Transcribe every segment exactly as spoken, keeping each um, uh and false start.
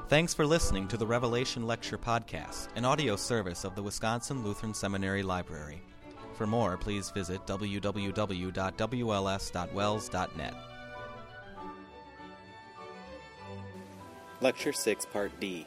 Thanks for listening to the Revelation Lecture Podcast, an audio service of the Wisconsin Lutheran Seminary Library. For more, please visit w w w dot w l s dot wells dot net. Lecture six, Part D.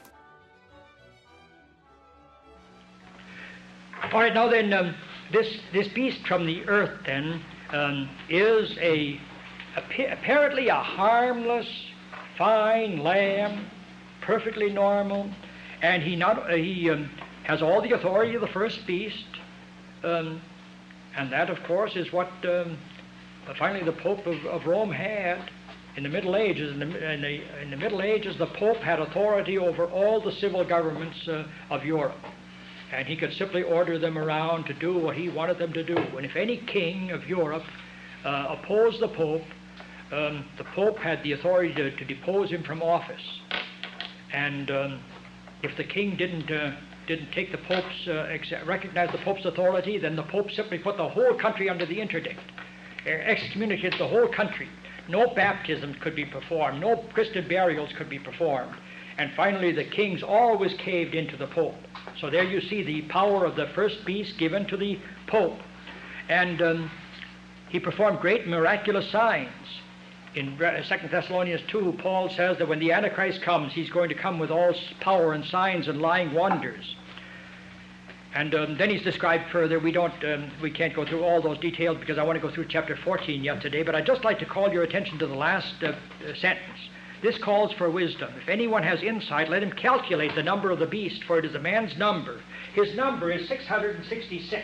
All right, now then, um, this this beast from the earth, then, um, is a, a apparently a harmless, fine lamb, perfectly normal, and he not uh, he um, has all the authority of the first beast, um, and that, of course, is what um, finally the Pope of, of Rome had in the Middle Ages. In the, in, the, in the Middle Ages, the Pope had authority over all the civil governments uh, of Europe, and he could simply order them around to do what he wanted them to do. And if any king of Europe uh, opposed the Pope, um, the Pope had the authority to, to depose him from office. And um, if the king didn't uh, didn't take the Pope's uh, ex- recognize the Pope's authority, then the Pope simply put the whole country under the interdict, excommunicated the whole country. No baptisms could be performed, no Christian burials could be performed, and finally the kings always caved into the Pope. So there you see the power of the first beast given to the Pope, and um, he performed great miraculous signs. In Second Thessalonians two, Paul says that when the Antichrist comes, he's going to come with all power and signs and lying wonders. And um, then he's described further. We don't, um, we can't go through all those details because I want to go through chapter fourteen yet today. But I'd just like to call your attention to the last uh, uh, sentence. This calls for wisdom. If anyone has insight, let him calculate the number of the beast, for it is a man's number. His number is six hundred sixty-six.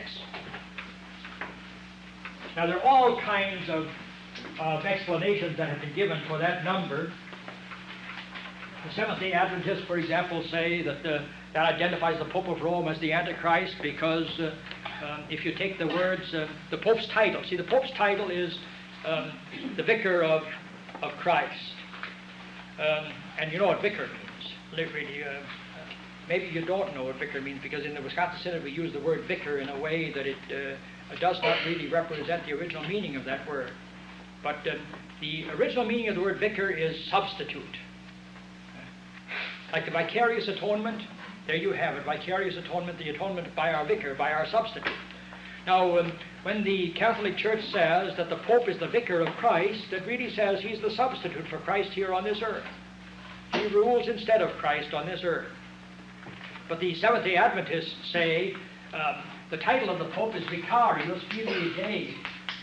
Now there are all kinds of of explanations that have been given for that number. The Seventh-day Adventists, for example, say that uh, that identifies the Pope of Rome as the Antichrist because uh, um, if you take the words, uh, the Pope's title, see the Pope's title is um, the Vicar of, of Christ. Um, and you know what vicar means, literally. Uh, uh, maybe you don't know what vicar means because in the Wisconsin Synod we use the word vicar in a way that it uh, does not really represent the original meaning of that word. But uh, the original meaning of the word vicar is substitute. Like the vicarious atonement, there you have it, vicarious atonement, the atonement by our vicar, by our substitute. Now, um, when the Catholic Church says that the Pope is the vicar of Christ, it really says he's the substitute for Christ here on this earth. He rules instead of Christ on this earth. But the Seventh-day Adventists say um, the title of the Pope is Vicarius Filii Dei.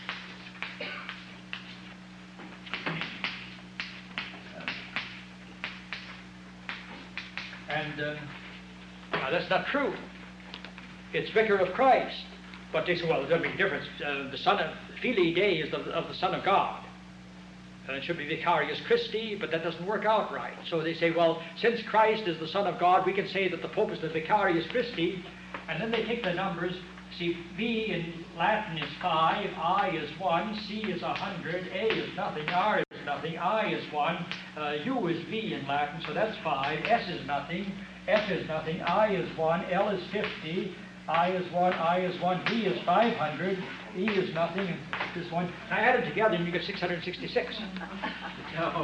And uh, now that's not true. It's Vicar of Christ. But they say, well, there's a big difference. Uh, the Son of Filii Dei is the, of the Son of God. Uh, it should be Vicarius Christi, but that doesn't work out right. So they say, well, since Christ is the Son of God, we can say that the Pope is the Vicarius Christi. And then they take the numbers. See, V in Latin is five, I is one, C is a hundred, A is nothing, R is nothing, I is one, uh, U is V in Latin, so that's five, S is nothing, F is nothing, I is one, L is fifty, I is one, I is one, V is five hundred, E is nothing, and this one. Now add them together and you get six hundred sixty-six. now,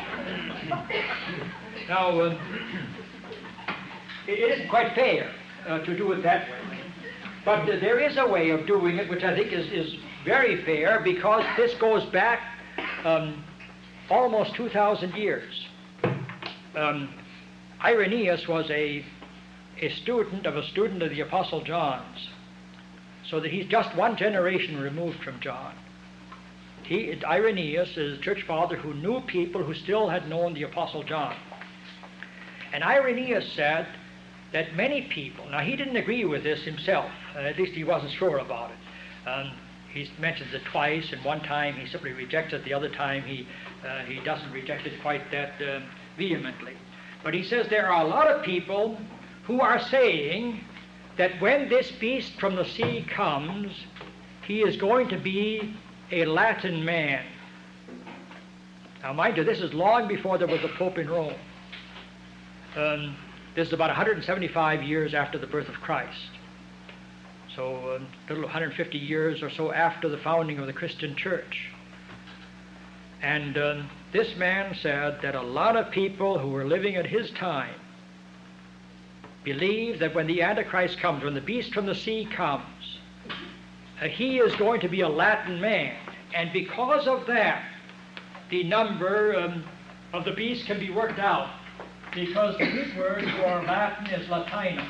now um, it, it isn't quite fair uh, to do it that way. But uh, there is a way of doing it which I think is, is very fair because this goes back um, almost two thousand years. Um, Irenaeus was a, a student of a student of the Apostle John's, so that he's just one generation removed from John. He, Irenaeus is a church father who knew people who still had known the Apostle John. And Irenaeus said that many people, now he didn't agree with this himself, uh, at least he wasn't sure about it. Um, he mentions it twice, and one time he simply rejects it, the other time he, uh, he doesn't reject it quite that uh, vehemently. But he says there are a lot of people who are saying that when this beast from the sea comes, he is going to be a Latin man. Now mind you, this is long before there was a Pope in Rome. Um, This is about one hundred seventy-five years after the birth of Christ. So um, a little one hundred fifty years or so after the founding of the Christian church. And um, this man said that a lot of people who were living at his time believe that when the Antichrist comes, when the beast from the sea comes, uh, he is going to be a Latin man. And because of that, the number um, of the beast can be worked out, because the Greek word for Latin is Latinus.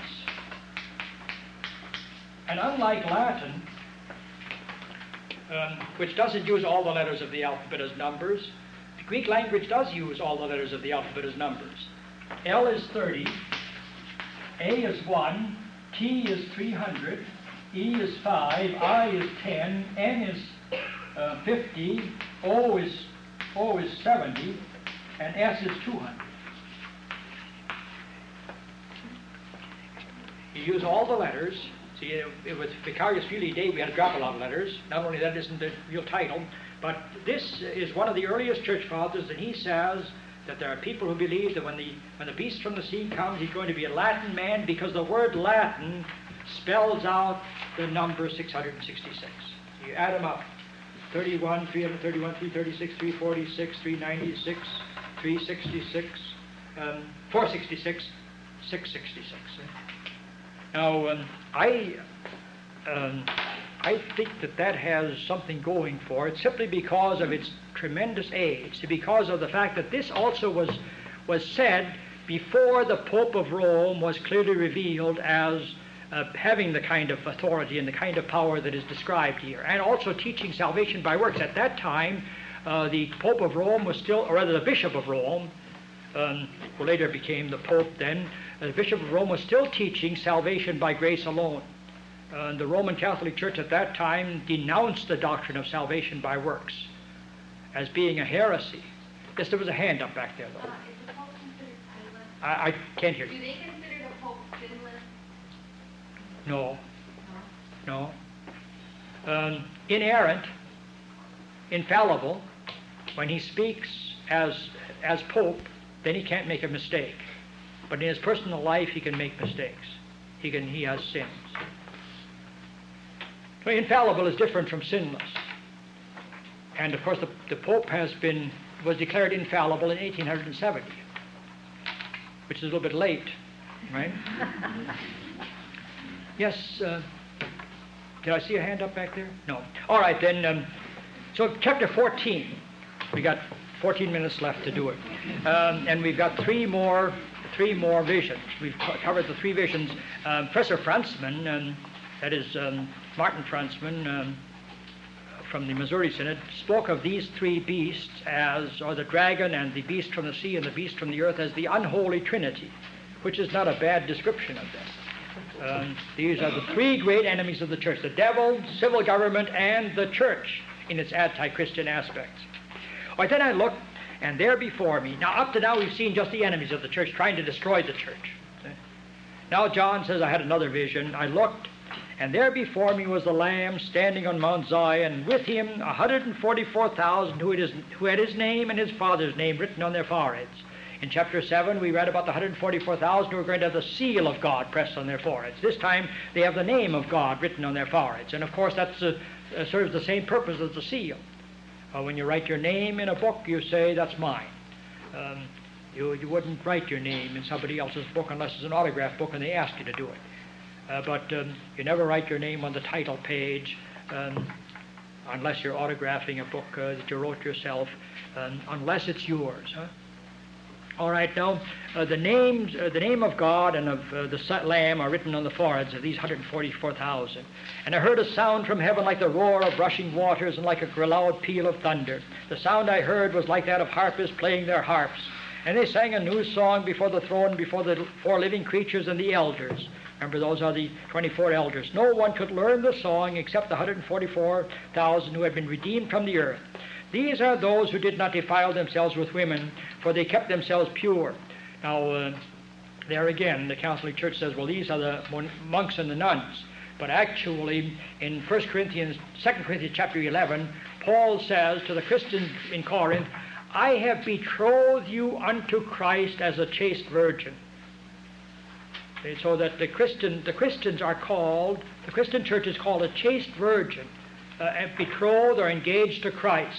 And unlike Latin, um, which doesn't use all the letters of the alphabet as numbers, the Greek language does use all the letters of the alphabet as numbers. L is thirty, A is one, T is three hundred, E is five, I is ten, N is uh, fifty, O is, O is seventy, and S is two hundred. You use all the letters. See, it, it was Vicarius Filii Dei, we had to drop a lot of letters. Not only that isn't the real title, but this is one of the earliest church fathers, and he says that there are people who believe that when the, when the beast from the sea comes, he's going to be a Latin man, because the word Latin spells out the number six hundred sixty-six. You add them up. thirty-one, three hundred thirty-one, three thirty-six, three forty-six, three ninety-six, three sixty-six, um, four sixty-six, six sixty-six. Now, um, I, um, I think that that has something going for it, simply because of its tremendous age, because of the fact that this also was, was said before the Pope of Rome was clearly revealed as uh, having the kind of authority and the kind of power that is described here, and also teaching salvation by works. At that time, uh, the Pope of Rome was still, or rather the Bishop of Rome, um, who later became the Pope then, the Bishop of Rome was still teaching salvation by grace alone. Uh, the Roman Catholic Church at that time denounced the doctrine of salvation by works as being a heresy. Yes, there was a hand up back there, though. Uh, is the Pope considered sinless? I, I can't hear Do you. they consider the Pope sinless? No, No. no. Um, inerrant, infallible. When he speaks as, as Pope, then he can't make a mistake. But in his personal life, he can make mistakes. He can, he has sins. So infallible is different from sinless. And of course, the, the Pope has been, was declared infallible in eighteen seventy, which is a little bit late, right? Yes, uh, did I see a hand up back there? No. All right, then, um, so chapter fourteen, we got fourteen minutes left to do it. Um, and we've got three more three more visions. We've co- covered the three visions. Um, Professor Franzmann, um, that is um, Martin Franzmann um, from the Missouri Synod, spoke of these three beasts as, or the dragon and the beast from the sea and the beast from the earth, as the unholy trinity, which is not a bad description of them. Um, these are the three great enemies of the church: the devil, civil government, and the church in its anti-Christian aspects. All right, then I looked, and there before me, now up to now we've seen just the enemies of the church trying to destroy the church. Now John says, I had another vision. I looked, and there before me was the Lamb standing on Mount Zion, with him one hundred forty-four thousand who, it is, who had his name and his father's name written on their foreheads. In chapter seven, we read about the one hundred forty-four thousand who are going to have the seal of God pressed on their foreheads. This time, they have the name of God written on their foreheads. And of course, that uh, uh, serves the same purpose as the seal. Uh, when you write your name in a book, you say, that's mine. Um, you, you wouldn't write your name in somebody else's book unless it's an autograph book and they ask you to do it. Uh, but um, you never write your name on the title page um, unless you're autographing a book uh, that you wrote yourself, um, unless it's yours. Huh? All right, now, uh, the names, uh, the name of God and of uh, the Lamb are written on the foreheads of these one hundred forty-four thousand. And I heard a sound from heaven like the roar of rushing waters and like a loud peal of thunder. The sound I heard was like that of harpists playing their harps. And they sang a new song before the throne, before the four living creatures and the elders. Remember, those are the twenty-four elders. No one could learn the song except the one hundred forty-four thousand who had been redeemed from the earth. These are those who did not defile themselves with women, for they kept themselves pure. Now, uh, there again, the Catholic Church says, well, these are the monks and the nuns. But actually, in First Corinthians, Second Corinthians chapter eleven, Paul says to the Christians in Corinth, I have betrothed you unto Christ as a chaste virgin. Okay, so that the Christian, the Christians are called, the Christian church is called a chaste virgin, uh, betrothed or engaged to Christ.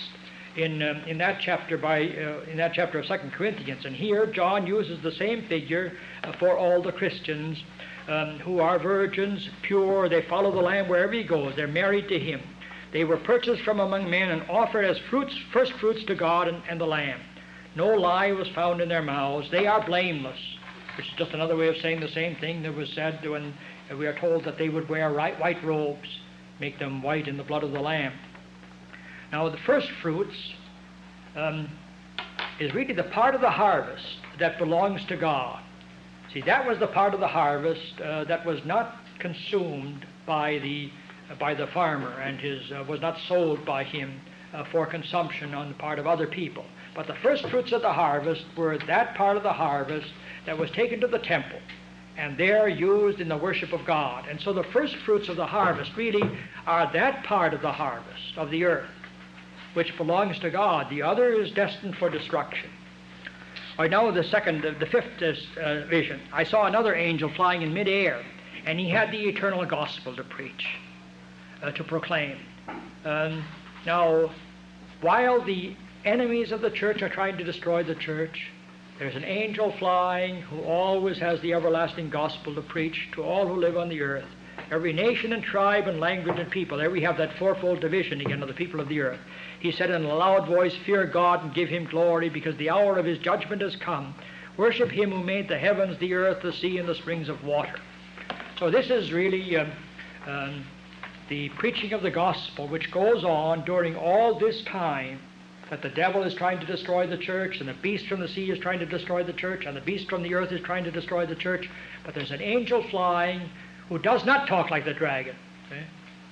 in um, in that chapter by uh, in that chapter of Second Corinthians. And here John uses the same figure uh, for all the Christians um, who are virgins, pure. They follow the Lamb wherever he goes. They're married to him. They were purchased from among men and offered as fruits, first fruits to God and, and the Lamb. No lie was found in their mouths. They are blameless, which is just another way of saying the same thing that was said when we are told that they would wear right, white robes, make them white in the blood of the Lamb. Now, the first fruits um, is really the part of the harvest that belongs to God. See, that was the part of the harvest uh, that was not consumed by the uh, by the farmer and his uh, was not sold by him uh, for consumption on the part of other people. But the first fruits of the harvest were that part of the harvest that was taken to the temple, and they're used in the worship of God. And so the first fruits of the harvest really are that part of the harvest of the earth which belongs to God. The other is destined for destruction. I know the second, the fifth uh, vision. I saw another angel flying in midair, and he had the eternal gospel to preach, uh, to proclaim. Um, now, while the enemies of the church are trying to destroy the church, there's an angel flying who always has the everlasting gospel to preach to all who live on the earth. Every nation and tribe and language and people. There we have that fourfold division again of the people of the earth. He said in a loud voice, "Fear God and give him glory, because the hour of his judgment has come. Worship him who made the heavens, the earth, the sea, and the springs of water." So this is really um, um, the preaching of the gospel, which goes on during all this time that the devil is trying to destroy the church, and the beast from the sea is trying to destroy the church, and the beast from the earth is trying to destroy the church. But there's an angel flying who does not talk like the dragon. Okay?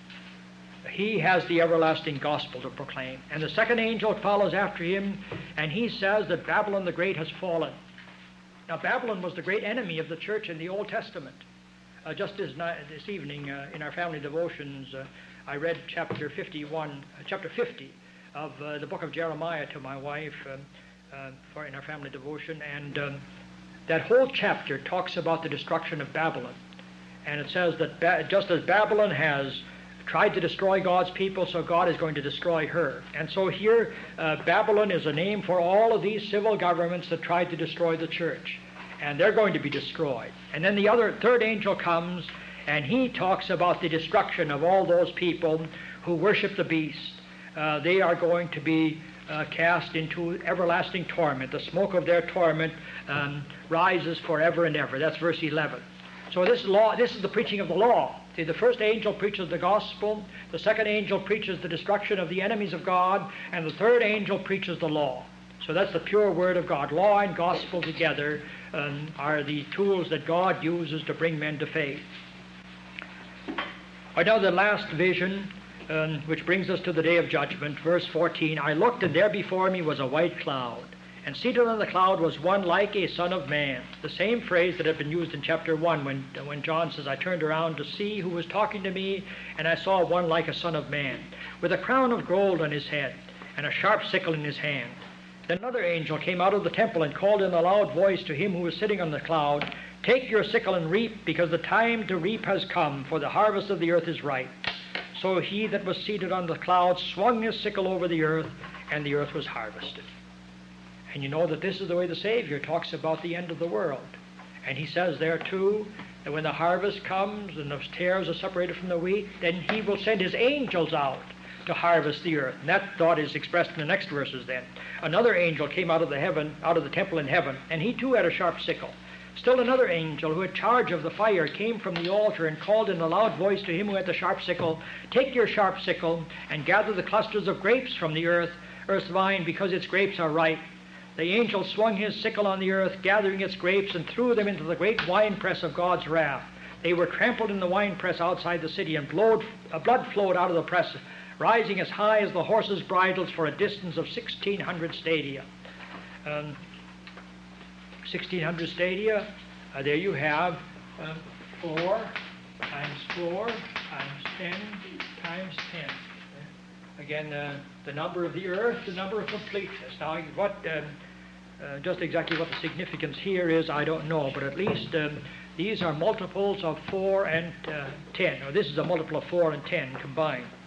He has the everlasting gospel to proclaim. And the second angel follows after him, and he says that Babylon the Great has fallen. Now, Babylon was the great enemy of the church in the Old Testament. Uh, just this, ni- this evening uh, in our family devotions, uh, I read chapter fifty-one, uh, chapter fifty of uh, the book of Jeremiah to my wife um, uh, for in our family devotion, and um, that whole chapter talks about the destruction of Babylon. And it says that ba- just as Babylon has tried to destroy God's people, so God is going to destroy her. And so here, uh, Babylon is a name for all of these civil governments that tried to destroy the church. And they're going to be destroyed. And then the other third angel comes, and he talks about the destruction of all those people who worship the beast. Uh, they are going to be uh, cast into everlasting torment. The smoke of their torment um, rises forever and ever. That's verse eleven. So this law, this is the preaching of the law. See, the first angel preaches the gospel, the second angel preaches the destruction of the enemies of God, and the third angel preaches the law. So that's the pure word of God. Law and gospel together um, are the tools that God uses to bring men to faith. I know the last vision, um, which brings us to the day of judgment, verse fourteen. I looked, and there before me was a white cloud, and seated on the cloud was one like a son of man. The same phrase that had been used in chapter one when, when John says, I turned around to see who was talking to me, and I saw one like a son of man, with a crown of gold on his head, and a sharp sickle in his hand. Then another angel came out of the temple and called in a loud voice to him who was sitting on the cloud, Take your sickle and reap, because the time to reap has come, for the harvest of the earth is ripe. So he that was seated on the cloud swung his sickle over the earth, and the earth was harvested. And you know that this is the way the Savior talks about the end of the world. And he says there too, that when the harvest comes and the tares are separated from the wheat, then he will send his angels out to harvest the earth. And that thought is expressed in the next verses then. Another angel came out of the heaven, out of the temple in heaven, and he too had a sharp sickle. Still another angel who had charge of the fire came from the altar and called in a loud voice to him who had the sharp sickle, Take your sharp sickle and gather the clusters of grapes from the earth, earth's vine, because its grapes are ripe. The angel swung his sickle on the earth, gathering its grapes, and threw them into the great winepress of God's wrath. They were trampled in the winepress outside the city, and blowed, uh, blood flowed out of the press, rising as high as the horses' bridles for a distance of sixteen hundred stadia. Um, sixteen hundred stadia, uh, there you have uh, four times four times ten times ten. Again, uh, the number of the earth, the number of completeness. Now, what, um, uh, just exactly what the significance here is, I don't know, but at least um, these are multiples of four and uh, ten. Or this is a multiple of four and ten combined.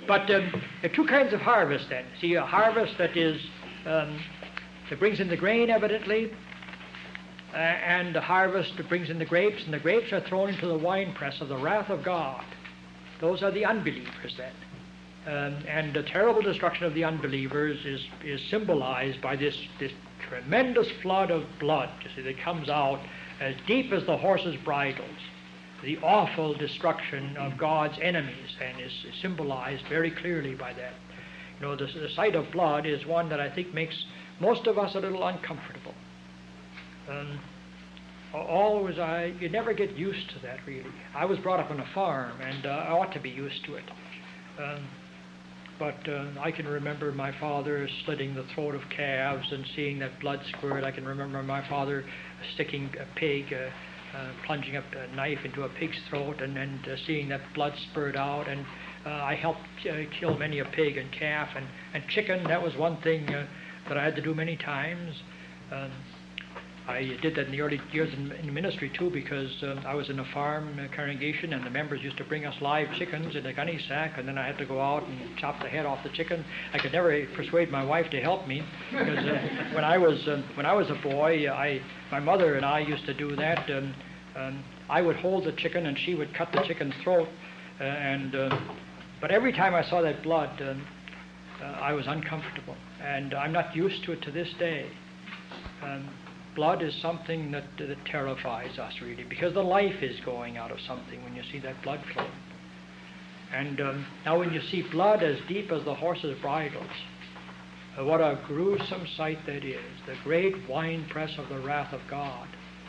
But um, there are two kinds of harvest then. See, a harvest that is um, that brings in the grain, evidently, uh, and a harvest that brings in the grapes, and the grapes are thrown into the winepress of the wrath of God. Those are the unbelievers then. Um, and the terrible destruction of the unbelievers is, is symbolized by this, this tremendous flood of blood, you see, that comes out as deep as the horses' bridles. The awful destruction of God's enemies, and is, is symbolized very clearly by that. You know, the, the sight of blood is one that I think makes most of us a little uncomfortable. Um, always, I you never get used to that, really. I was brought up on a farm, and uh, I ought to be used to it. Um, But uh, I can remember my father slitting the throat of calves and seeing that blood squirt. I can remember my father sticking a pig, uh, uh, plunging a, a knife into a pig's throat and, and uh, seeing that blood spurt out. And uh, I helped uh, kill many a pig and calf and, and chicken. That was one thing uh, that I had to do many times. Um, I did that in the early years in, in ministry too, because uh, I was in a farm uh, congregation, and the members used to bring us live chickens in a gunny sack, and then I had to go out and chop the head off the chicken. I could never persuade my wife to help me, because uh, when I was uh, when I was a boy, I my mother and I used to do that. Um, um, I would hold the chicken, and she would cut the chicken's throat, uh, and uh, but every time I saw that blood, um, uh, I was uncomfortable, and I'm not used to it to this day. Um, Blood is something that, that terrifies us, really, because the life is going out of something when you see that blood flow. And um, now when you see blood as deep as the horses' bridles, uh, what a gruesome sight that is, the great winepress of the wrath of God.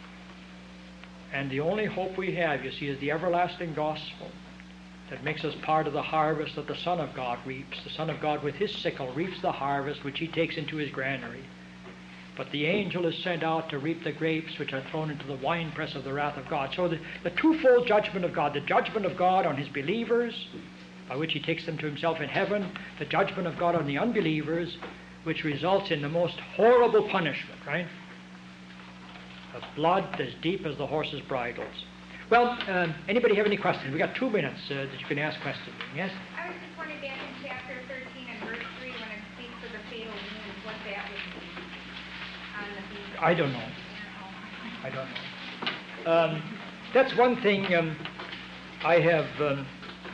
And the only hope we have, you see, is the everlasting gospel that makes us part of the harvest that the Son of God reaps. The Son of God with his sickle reaps the harvest which he takes into his granary. But the angel is sent out to reap the grapes which are thrown into the winepress of the wrath of God. So the, the twofold judgment of God, the judgment of God on his believers, by which he takes them to himself in heaven, the judgment of God on the unbelievers, which results in the most horrible punishment, right? Of blood as deep as the horses' bridles. Well, um, anybody have any questions? We've got two minutes uh, that you can ask questions. Yes? I was just wondering back in chapter thirteen and verse three, when it speaks of the fatal wound, what that would be. I don't know. I don't know. Um, that's one thing um, I have um,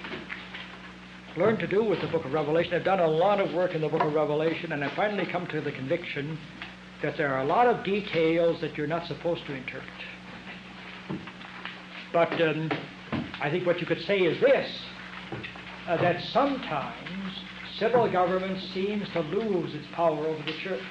learned to do with the book of Revelation. I've done a lot of work in the book of Revelation, and I finally come to the conviction that there are a lot of details that you're not supposed to interpret. But um, I think what you could say is this, uh, that sometimes civil government seems to lose its power over the church.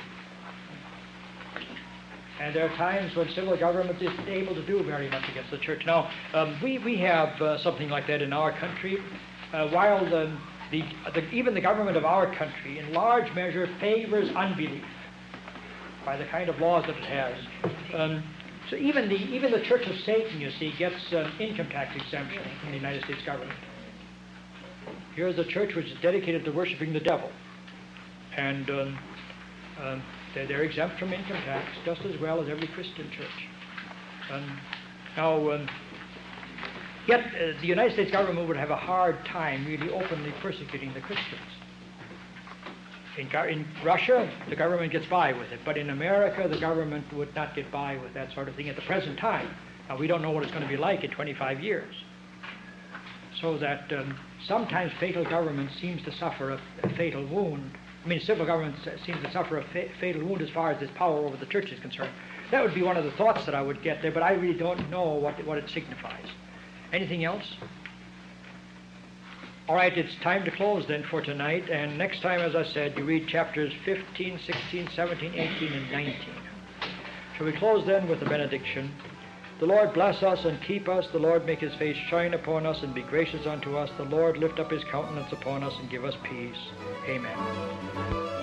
And there are times when civil government isn't able to do very much against the church. Now, um, we, we have uh, something like that in our country. Uh, while the, the, the, even the government of our country, in large measure, favors unbelief by the kind of laws that it has. Um, so even the, even the Church of Satan, you see, gets uh, income tax exemption from the United States government. Here's a church which is dedicated to worshiping the devil. And um, um, They're, they're exempt from income tax just as well as every Christian church. Um, now, um, yet uh, the United States government would have a hard time really openly persecuting the Christians. In, in Russia, the government gets by with it, but in America, the government would not get by with that sort of thing at the present time. Now, we don't know what it's going to be like in twenty-five years. So that um, sometimes fatal government seems to suffer a, a fatal wound. I mean, civil government seems to suffer a fa fatal wound as far as its power over the church is concerned. That would be one of the thoughts that I would get there, but I really don't know what, what it signifies. Anything else? All right, it's time to close then for tonight, and next time, as I said, you read chapters fifteen, sixteen, seventeen, eighteen, and nineteen. Shall we close then with the benediction? The Lord bless us and keep us. The Lord make his face shine upon us and be gracious unto us. The Lord lift up his countenance upon us and give us peace. Amen.